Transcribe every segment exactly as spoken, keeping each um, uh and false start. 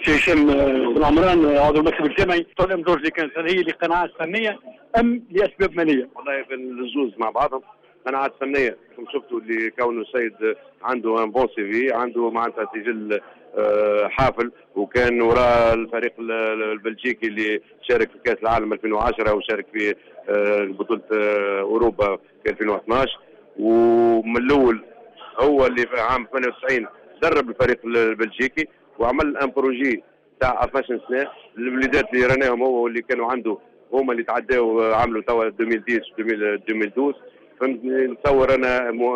سي هشام بن عمران عضو المكتب الجامعي، تظن زوج اللي كانت هل هي لقناعات فنيه ام لاسباب ماليه؟ والله الزوز مع بعضهم، قناعات فنيه. شفتوا اللي كونه السيد عنده ان بون سي في، عنده معناتها سجل حافل، وكان وراء الفريق البلجيكي اللي شارك في كاس العالم ألفين وعشرة وشارك في بطوله اوروبا في ألفين واثناش، ومن الاول هو اللي في عام ثمانية وتسعين درب الفريق البلجيكي وعمل ان بروجي تاع اثناش سنه. الوليدات اللي راناهم هو اللي كانوا عنده هما اللي تعداو عملوا توا ألفين وعشرة ألفين واثناشر. فهمتني؟ نتصور انا مو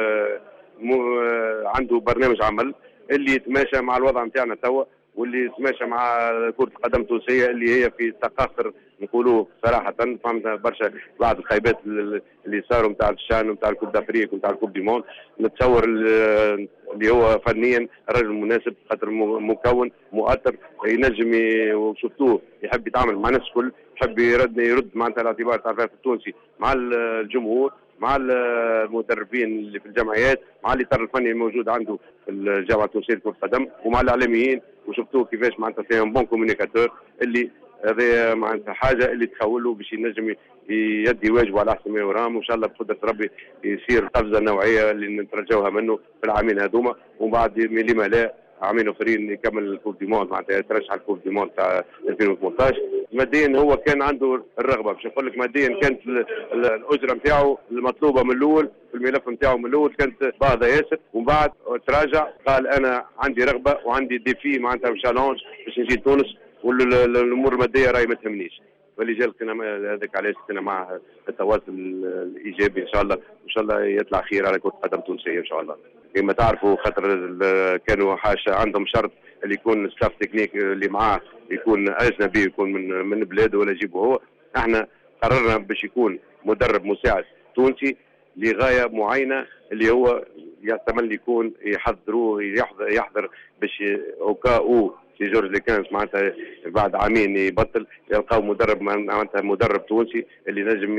مو عنده برنامج عمل اللي يتماشى مع الوضع نتاعنا توا، واللي يتماشى مع كرة القدم التونسية اللي هي في تقاصر نقولوه صراحة. فهمت برشا بعض الخيبات اللي صاروا نتاع الشان ونتاع الكوب دافريك ونتاع الكوب دي موند. نتصور اللي هو فنيا الرجل المناسب، خاطر مكون مؤثر ينجم، وشفتوه يحب يتعامل مع الناس الكل، يحب يرد يرد معناتها الاعتبار تاع الرياضة التونسي مع الجمهور، مع المدربين اللي في الجمعيات، مع الاطار الفني الموجود عنده في الجامعه التونسيه لكره القدم، ومع الاعلاميين. وشفتوه كيفاش معناتها فيهم بون كوميونيكاتور، اللي هذا معناتها حاجه اللي تخول له باش ينجم يدي واجبه على احسن ما يرام، وان شاء الله بقدره ربي يصير قفزه نوعيه اللي نترجوها منه في العامين هذوما، وبعد لما لا عامين اخرين يكمل الكوب دي موند، معناتها يترشح الكوب دي موند تاع ألفين وثمانطاش. ماديا هو كان عنده الرغبه، باش نقول لك ماديا كانت الاجره نتاعو المطلوبه من الاول في الملف نتاعو من الاول كانت باهظه ياسر، ومن بعد تراجع قال انا عندي رغبه وعندي ديفي معناتها وشالونج باش نجي تونس، والامور الماديه راهي ما تهمنيش. فاللي جا لنا هذاك علاش كنا مع التواصل الايجابي ان شاء الله، وان شاء الله يطلع خير على كره القدم التونسيه ان شاء الله. كما تعرفوا خاطر كانوا حاشا عندهم شرط اللي يكون ستاف تكنيك اللي معاه يكون اجنبي، يكون من من بلاده ولا يجيبه هو. احنا قررنا باش يكون مدرب مساعد تونسي لغايه معينه، اللي هو يحتمل يكون يحضروه يحضر, يحضر باش اوكا او سي جورج اللي كانت معناتها بعد عامين يبطل، يلقاو مدرب معناتها مدرب تونسي اللي نجم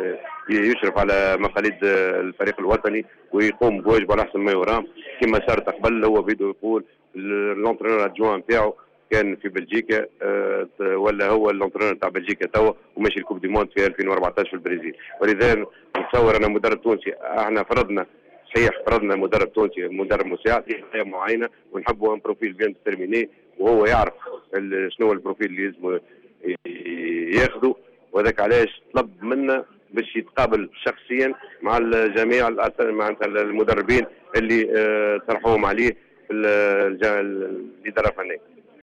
يشرف على مقاليد الفريق الوطني ويقوم بواجبه على احسن ما يرام. كما صارت قبل هو فيديو يقول اللونترينور ادجوان نتاعو كان في بلجيكا، ولا هو اللونترينور تاع بلجيكا توا وماشي الكوب دي موند في ألفين وأربعطاش في البرازيل. ولذلك نتصور انا مدرب تونسي، احنا فرضنا صحيح فرضنا مدرب تونسي مدرب مساعد في معينه، ونحبوا ان بروفيل بيان ديترميني، وهو يعرف شنو البروفيل اللي لازم ياخذه. وهذاك علاش طلب منا باش يتقابل شخصيا مع الجميع معناتها المدربين اللي طرحوهم عليه في الاداره الفنيه.